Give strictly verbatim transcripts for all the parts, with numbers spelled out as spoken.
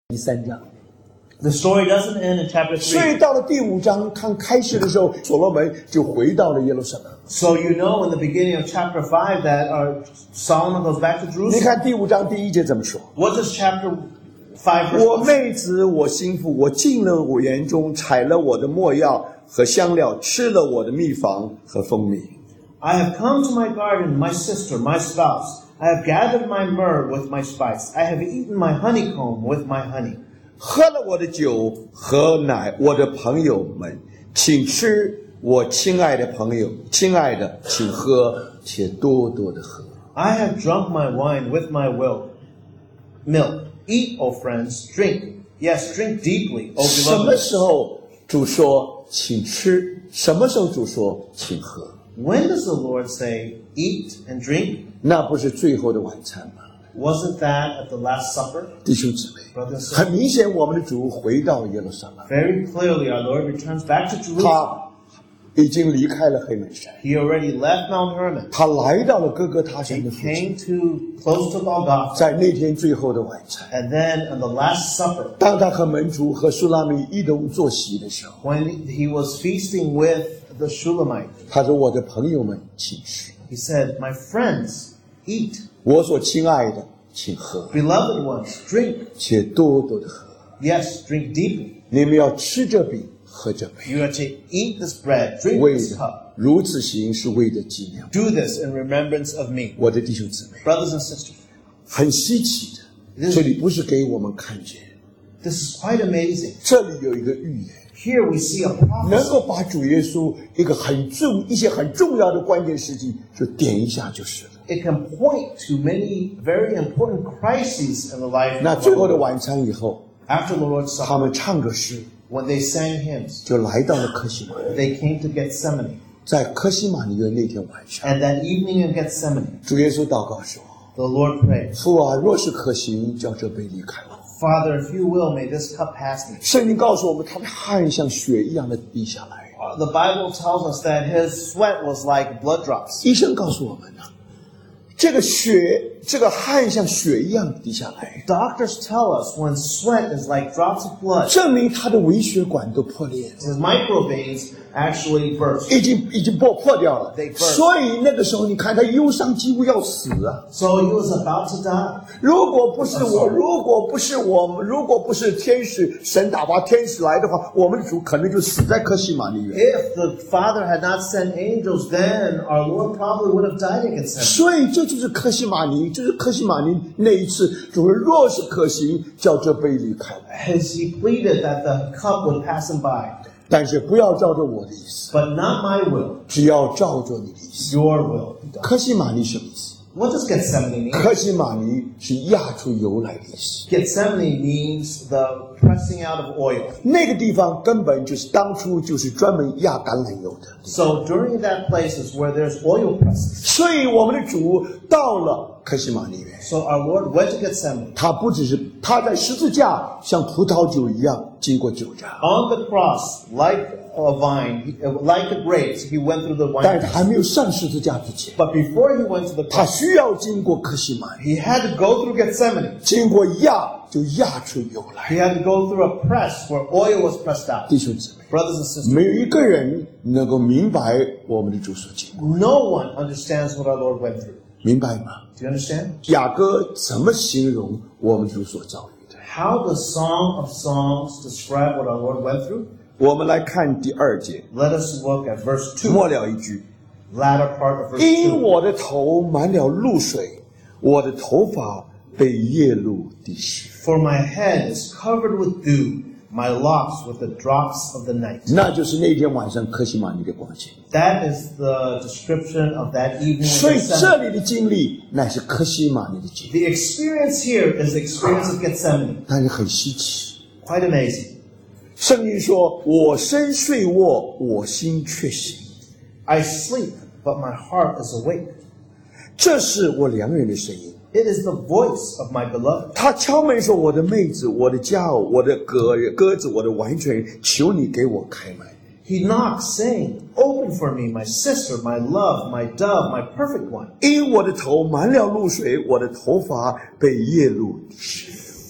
第三章。 The story doesn't end in chapter 所以 three. 到了第五章刚开始的时候，所罗门就回到了耶路撒冷。 So you know in the beginning of chapter five that uh, Solomon goes back to 你 Jerusalem. 看第五章第一节怎么说？ What does chapter five verse 我 one? 妹子，我心腹，我进了我园中，采了我的没药和香料，吃了我的蜜房和蜂蜜。 I have come to my garden, my sister, my spouse. I have gathered my myrrh with my spice. I have eaten my honeycomb with my honey. 喝了我的酒和奶，我的朋友们，请吃，我亲爱的朋友，亲爱的，请喝，且多多的喝。 I have drunk my wine with my will. Milk. Eat, O friends. Drink. Yes, drink deeply, O 什么 beloved. 时候主说请吃？什么时候主说请喝？ When does the Lord say, eat and drink? 那不是最后的晚餐吗？ Wasn't that at the Last Supper? 弟兄姊妹， Brothers and 很 sisters, 明显，我们的主回到耶路撒冷， very clearly our Lord returns back to Jerusalem. 他已经离开了黑门山， He already left Mount Hermon. 他来到了哥哥他山 He 的附近， came to close to Golgotha. 在那天最后的晚餐， And then on the Last Supper, 当他和门徒和苏拉米一同坐席的时候， when he was feasting with the Shulamite, 他说：“我的朋友们，请吃； he said, my friends, eat. 我所亲爱的，请喝， Beloved ones, drink. 且多多的喝。 Yes, drink deeply. 你们要吃这饼，喝这杯， You are to eat this bread, drink 为 this 的 cup. 如此行是为的纪念我。 Do this in remembrance of me. 我的弟兄姊妹， Brothers and sisters, 很稀奇的，这里不是给我们看见， this is quite amazing. 这里有一个预言。” Here we see a 能 prophecy 够把主耶稣一个很重一些很重要的关键事情就点一下就是了。 It can point to many very important crises in the life 那 of 最 our 后的 Lord. 晚餐以后， After the Lord's 他 Supper, 们唱个诗， when they sang hymns, 就来到了客西马尼。 they came to Gethsemane. 在客西马尼园那天晚上， And that evening in Gethsemane, 主耶稣祷告说 the Lord prayed, 父啊，若是可行，叫这杯离开我。 Father, if you will, may this cup pass me. 圣经告诉我们，他的汗像血一样的滴下来。 Uh, The Bible tells us that his sweat was like blood drops. 医生告诉我们呢，这个血，这个汗像血一样滴下来， Doctors tell us when sweat is like drops of blood, 证明他的微血管都破裂了。 his microveins actually burst. 已经已经破破掉了 They，burst. 所以那个时候你看他忧伤几乎要死啊！ So he was about to die. 如果不是我，如果不是我们，如果不是天使神打发天使来的话，我们的主可能就死在客西马尼园。 If the Father had not sent angels, then our Lord probably would have died in Gethsemane. 所以这就是客西马尼，就是客西马尼那一次，主说若是可行，叫这杯离开来， As he pleaded that the cup would pass him by, 但是不要照着我的意思， but not my will, 只要照着你的意思。 your will be done. 客西马尼什么意思？ What does Gethsemane mean? 客西马尼是压出油来的意思。 Gethsemane means the pressing out of oil. 那个地方根本就是当初就是专门压橄榄油的。 So during that place is where there's oil presses. 所以我们的主到了客西马尼园， So our Lord went to Gethsemane. 他不只是他在十字架像葡萄酒一样经过酒榨， On the cross, like a vine, he- like the grapes, he went through the 但是 wine. 他还没有上十字架之前， But before he went to the 他 cross, 需要经过客西马尼， he had to go through Gethsemane. 经过压就压出油 He 来。 had to go through a press where oil was pressed out. 弟兄姊妹， Brothers and sisters, 没有一个人能够明白我们的主所经过， no one understands what our Lord went through. 明白吗？ Do you understand? 雅歌怎么形容我们主所遭遇的？ How the Song of Songs describe what our Lord went through? 我们来看第二节， Let us look at verse two, 末了一句。 latter part of verse 因 two. 我的头满了露水，我的头发被夜露滴湿。 For my head is covered with dew, my locks with the drops of the night. 那就是那天晚上客西马尼的光景。 That is the description of that evening. 所 in 以这 Gethsemane. 里的经历乃是客西马尼的经历， The experience here is the experience of Gethsemane. 但是很稀奇。 Quite amazing. 圣经说：“我身睡卧，我心却醒。 I sleep, but my heart is awake. ” 这是我良人的声音。 It is the voice of my beloved. 他敲门说：“我的妹子，我的佳偶，我的鸽鸽子，我的完全，求你给我开门。” He knocks, saying, Open for me, my sister, my love, my dove, my perfect one. 因我的头满了露水，我的头发被夜露滴湿。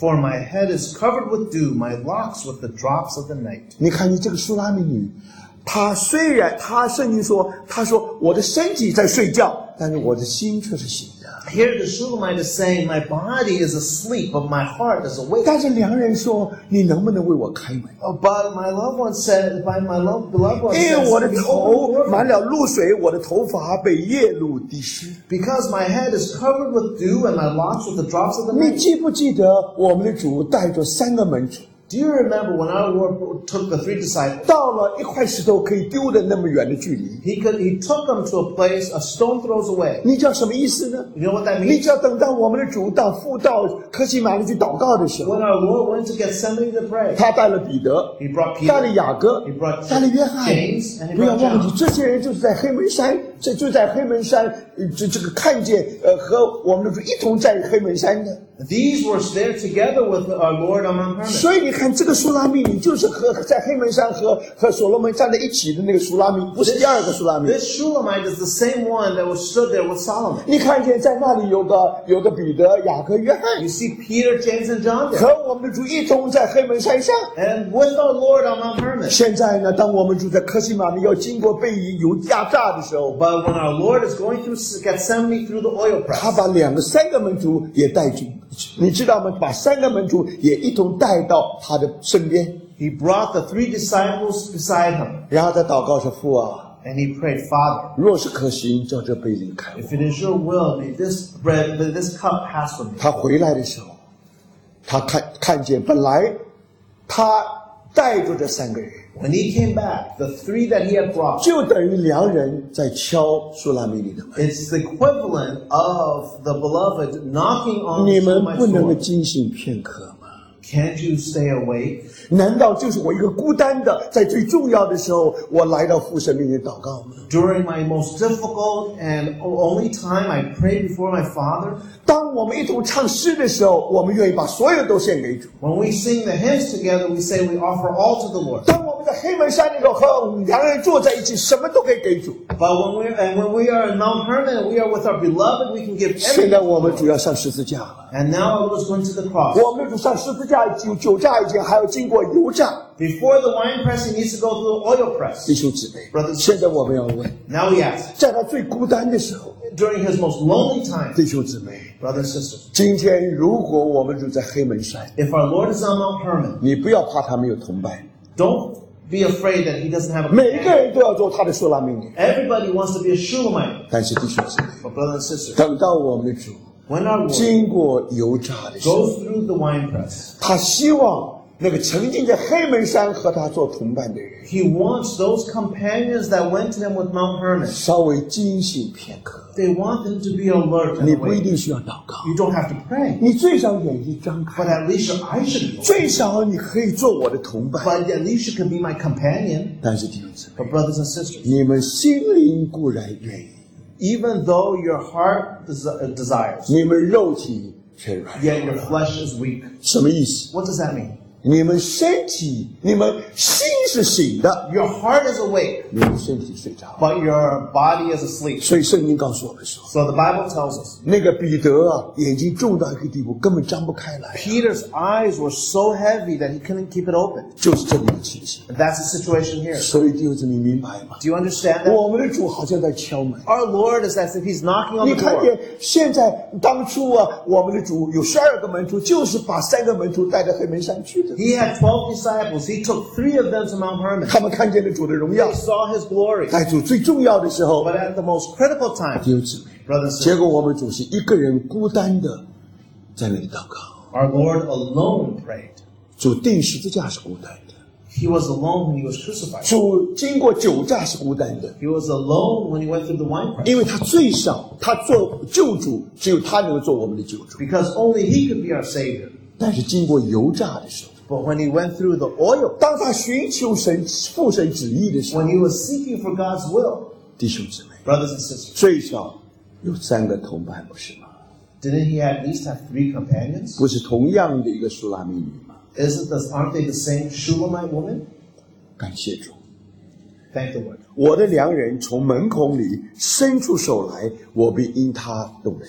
For my head is covered with dew, my locks with the drops of the night. 你看你这个苏拉米女，她虽然她圣经说，她说我的身体在睡觉，但是我的心却是醒的。 Here the Shulamite is saying, my body is asleep, but my heart is awake. 但是良人说，你能不能为我开门？ Oh, but my loved one said, by my love, beloved one 因为 says, 我的 "Be 头 open." 满了露水，我的头发被夜露滴湿。 Because my head is covered with dew and my locks with the drops of the 你 night. 记不记得我们的主带着三个门徒， Do you remember when our Lord took the three disciples? 到了一块石头可以丢的那么远的距离？ He could, he took them to a place a stone throws away. 你知道什么意思呢？ You know what that 你 means? 只要等到我们的主到父到科西玛尼去祷告的时候， When our Lord went to Gethsemane to pray, 他带了彼得， he brought 带了 Peter, 雅各 he brought 带了约翰 James, and he 不要 brought 忘记 John. 这些人就是在黑门山，这就在黑门山，呃这这个看见呃和我们的主一同在黑门山的。 These were there together with our Lord on Mount Hermon. 所以你看，这个苏拉密女就是和在黑门山和和所罗门站在一起的那个苏拉密，不是第二个苏拉密。 This Shulamite is the same one that was stood there with Solomon. 你看见在那里有个有个彼得、雅各、约翰， You see Peter, James, and John there. 和我们的主一同在黑门山上。 And with our Lord on Mount Hermon. 现在呢，当我们主在科西玛尼要经过被油压榨的时候， But when our Lord is going through Gethsemane through the oil 他 press, 把两个三个门徒也带进，你知道吗？把三个门徒也一同带到他的身边， he brought the three disciples beside him. 然后他祷告说：“父啊， And he prayed, Father, 若是可行，叫这杯离开我。 if it is your will, may this bread, may this cup pass from me. ” 他回来的时候，他看看见本来他带着这三个人， When he came back, the three that he had brought, 就等于良人在敲苏拉米里的门。 it's the equivalent of the beloved knocking on 你们不 my 能够 door. 惊醒片刻吗？ Can't you stay awake? 难道就是我一个孤单的，在最重要的时候，我来到父神面前祷告吗？ During my most difficult and only time, I prayed before my Father. 当我们一同唱诗的时候，我们愿意把所有都献给主。 When we sing the hymns together, we say we offer all to the Lord. 当我们在黑门山那个和两人坐在一起，什么都可以给主。 But when we're and when we are in Mount Hermon and we are with our beloved, we can give 现 everything. 在我们主要上十字架了， And now our Lord is going to the cross. 我们的主上十字架有酒榨以前还要经过油榨。 Before the wine press, he needs to go through the oil press. 弟兄姊妹 Brothers， 现在我们要问， Now he asks, 在他最孤单的时候， during his most lonely time, 弟兄姊妹， brothers and sisters, 今天如果我们主在黑门山， if our Lord is on Mount Hermon, 你不要怕他没有同伴， don't be afraid that he doesn't have a 每一个 companion. 人都要做他的苏拉命令。 Everybody wants to be a Shulamite. 但是弟兄姊妹， But brothers and sisters, 等到我们的主 when our Lord 经过油榨的时候， goes through the wine press, 他希望那个曾经在黑门山和他做同伴的人， he wants those companions that went to him with Mount Hermon. 稍微惊醒片刻。 They want them to be alert 你 and 不一 awake. 定需要祷告， You don't have to pray, 你最少眼睛张 but 开， at least your eyes should be open. 最少你可以做我的同伴。 But at least you can be my companion. 但是弟兄姊妹， But brothers and sisters, 你们心灵固然愿意， even though your heart desi- desires, 你们肉体却软。 yet your flesh is weak. 什么意思？ What does that mean? 你们身体，你们心是醒的， Your heart is awake, 你们身体睡着。 but your body is asleep. 所以圣经告诉我们说， So the Bible tells us 那个彼得啊，眼睛重到一个地步，根本张不开来， Peter's eyes were so heavy that he couldn't keep it open. 就是这里的情形。 And that's the situation here. 所以弟兄姊妹明白吗？ Do you understand that? 我们的主好像在敲门。 Our Lord is as if he's knocking on 你 the 看 door. 见现在当初啊，我们的主有十二个门徒，就是把三个门徒带到黑门山去的。 He had twelve disciples. He took three of them to Mount Hermon. 他们看见了主的荣耀 They，saw his glory. 在主最重要的时候， But at the most critical time, 弟兄姊妹， brothers and 结 sisters, 果我们主是一个人孤单的在那里祷告。 our Lord alone prayed. 主钉十字架是孤单的， He was alone when he was crucified. 主经过酒榨是孤单的， He was alone when he went through the wine press. 因为他最少他做救主，只有他能够做我们的救主。 Because only he could be our Savior. 但是经过油榨的时候， But when he went through the oil, 当他寻求神父神旨意的时候 when，he was seeking for God's will, 弟兄姊妹， brothers and sisters, 最少有三个同伴，不是吗？ didn't he at least have three companions? 不是同样的一个苏拉米女吗？ Isn't this, aren't they the same Shulamite woman? 感谢主， Thank the Lord. 我的良人从门孔里伸出手来，我必因他动了心。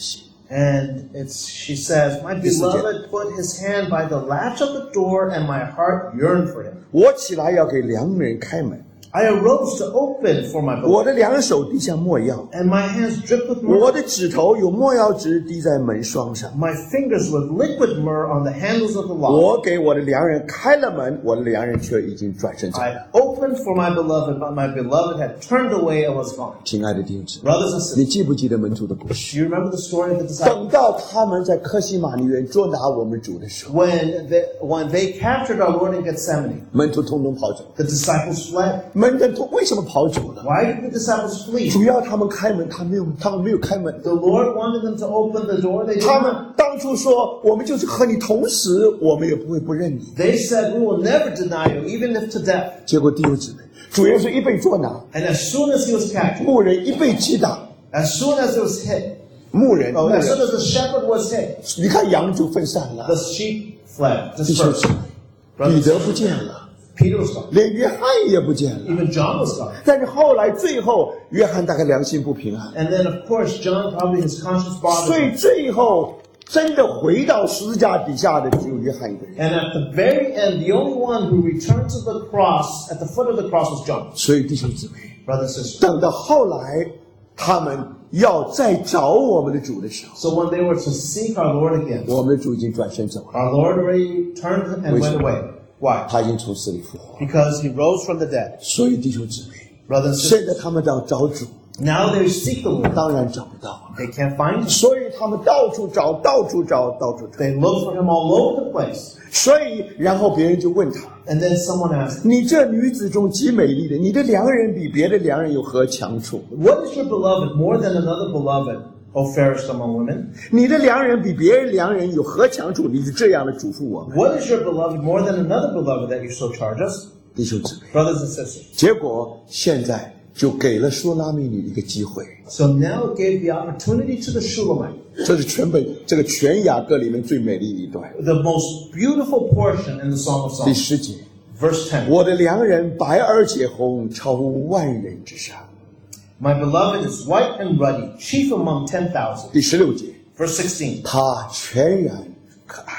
And it's, she says, my beloved put his hand by the latch of the door, and my heart yearned for him. 我起来要给良人开门， I arose to open for my 我 beloved, 的两手滴下没药， and my hands dripped with 我 myrrh. 的指头有没药汁滴在门霜上。 My fingers with liquid myrrh on the handles of the lock. 我给我的良人开了门，我的良人却已经转身走了。 I opened for my beloved, but my beloved had turned away and was gone. 亲爱的弟兄姊妹， Brothers and 你 sisters, 记不记得门徒的故事？ do you remember the story of the disciples? 等到他们在客西马尼园捉拿我们主的时候， When they, when they captured our Lord in Gethsemane, 门徒通通跑走。 the disciples fled. 门徒为什么跑走了？ Why did the disciples flee? 主要他们开门，他没有，他们没有开门。 The Lord wanted them to open the door. They did 他们 not. 当初说，我们就是和你同死，我们也不会不认你。 They said, we will never deny you, even if to death. 结果弟兄姊妹，主耶稣一被捉拿， And as soon as he was captured, 牧人一被击打， as soon as it was hit, 牧人， oh, 牧 as soon 人， as the shepherd was hit, 你看羊就分散了 the，sheep fled, 弟兄姊 dispersed. 妹，彼得不见了， Peter was gone. 连约翰也不见了。 Even John was gone. 但是后来最后，约翰大概良心不平安， And then, of course, John, probably his conscience 所 bothered 以 him. 最后真的回到十字架底下的只有约翰一个人。 And at the very end, the only one who returned to the cross, at the foot of the cross, was John. 所以弟兄姊妹， Brothers and sisters. 等到后来他们要再找我们的主的时候， So when they were to seek our Lord again, 我们的主已经转身走了， our Lord already turned and went away. Why? 他已经从死里复活。 Because he rose from the dead. 所以弟兄姊妹， Brothers and sisters. 现在他们要找主， Now they seek the Lord. 当然找不到， They can't find him. 所以他们到处找，到处找，到处找。 They look for him all over the place. 所以，然后别人就问他 And then someone asked, 你这女子中极美丽的，你的良人比别的良人有何强处？ what is your beloved more than another beloved, O fairest among women? 你的良人比别人良人有何强处？你就这样的嘱咐我们， What is your beloved more than another beloved that you so charge us? 弟兄姊妹。 Brothers and sisters. 结果现在就给了苏拉米女一个机会， So now it gave the opportunity to the Shulamite, 这是全本这个全雅歌里面最美丽的一段。 the most beautiful portion in the Song of 第 Songs. 十节， Verse ten. 我的良人白而且红，超乎万人之上。 My beloved is white and ruddy, chief among ten thousand. 第十六节， Verse sixteen. 他全然可爱。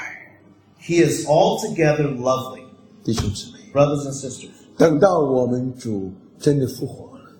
He is altogether lovely. 弟兄姊妹， Brothers and sisters. 等到我们主真的复活了，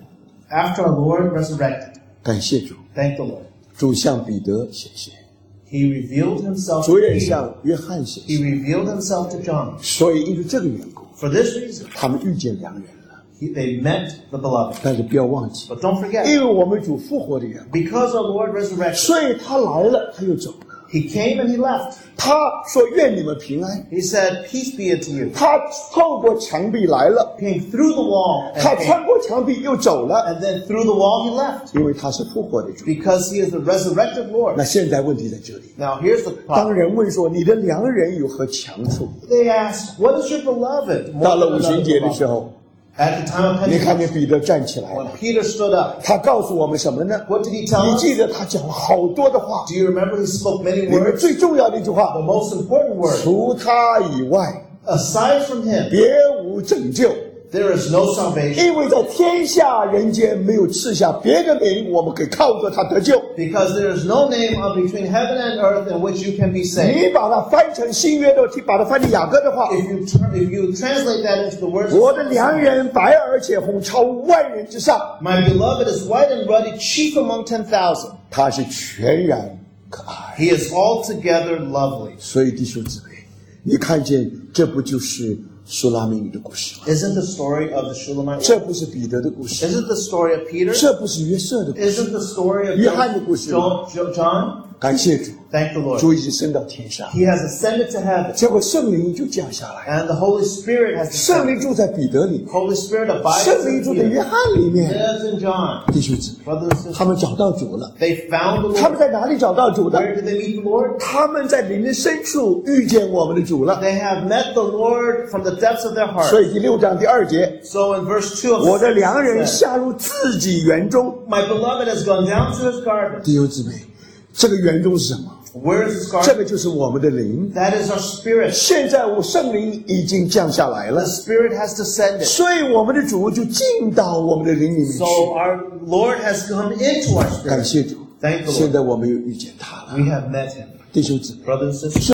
After our Lord resurrected, 感谢主， thank the Lord. 主向彼得显现， He revealed himself 主 to 也 Peter. 向约翰显 He 现。 revealed himself to John. 所以因为这个缘故， For this reason, 他们遇见良人了。 he, they met the beloved. 但是不要忘记， But don't forget, 因为我们主复活的缘故， because our Lord resurrected, 所以他来了，他又走了。 he came and he left. 他说：“愿你们平安。 He said, peace be unto you. ” 他透过墙壁来了， Came through the wall 他 and, 穿 came, 过墙壁又走了， and then through the wall he left. 因为他是复活的主。 Because he is the resurrected Lord. 那现在问题在这里， Now here's the 当 problem. 人问说你的良人有何强处？ They asked, what is your beloved? More 到了 than 五旬 another 节的时 beloved? 候， At the time of 你看 Pentecost, 见彼得站起来 when 了， Peter stood up, 他告诉我们什么呢？ what did he tell 你 us? 记得他讲了好多的话， Do you remember he spoke many 里面 words? 最重要的一句 The 话： most important word, 除他以外， aside from him, 别无拯救。 there is no salvation. 因为在天下人间没有赐下别的名，我们可以靠着他得救。 Because there is no name on between heaven and earth in which you can be saved. 你把它翻成新约的，把它翻成雅歌的话， If you turn, if you translate that into the words, 我的良人白而且红，超万人之上， my beloved is white and ruddy, chief among ten thousand. 他是全然可爱。 He is altogether lovely. 所以弟兄姊妹，你看见这不就是苏拉米女的故事吗？ Isn't the story of the Shulamite? 这不是彼得的故事， Isn't the story of Peter? 这不是约瑟的故事。 Isn't the story of 约翰的故事。 John? Jo- John? 感谢主， Thank the Lord. 主已经升到天上， He has ascended to heaven, 结果圣灵就降下来， and the Holy Spirit has 圣 descended. 灵住在彼得里面， Holy Spirit abides 圣灵 in 住在约 Peter, 翰里面。 lives in John. 弟兄姊妹， Brothers and sisters, 他们找到主了。 they found the 他们 Lord. 在哪里找到主的？ Where did they meet the Lord? 他们在灵的深处遇见我们的主了。 They have met the Lord from the depths of their 所 heart. 以第六章第二节， So in verse two of 我的良人 it says, 下入自己园中。 my beloved has gone down to his garden. 弟兄姊妹，这个园中是什么？ Where is his 这 garden? 个就是我们的灵。 That is our spirit. 现在我圣灵已经降下来 The 了， spirit has descended. 所以我们的主就进到我们的灵里面 So 去。 our Lord has come into our 感 spirit. 谢主， Thank the 现 Lord. 在我们又遇见他了， We have met him. 弟兄姊妹。 Brothers and sisters.